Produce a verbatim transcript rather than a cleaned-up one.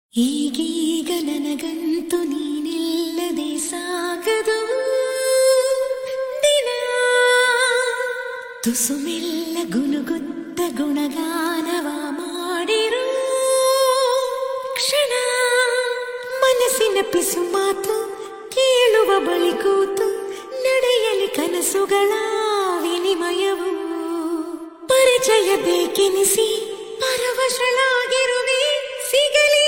ಈಗೀಗ ನನಗಂತೂ ನೀನಿಲ್ಲದೆ ಸಾಗದು ದಿನ ತುಸು ಮೆಲ್ಲ ಗುನುಗುತ್ತ ಗುಣಗಾನವ ಮಾಡಿರು ಕ್ಷಣ ಮನಸ್ಸಿನ ಪಿಸು ಮಾತು ಕೇಳುವ ಬಳಿ ಕೂತು ನಡೆಯಲಿ ಕನಸುಗಳ ವಿನಿಮಯವು ಪರಿಚಯ ಬೇಕೆನಿಸಿ ಪರವಶಳಾಗಿರುವೆ ಸಿಗಲಿ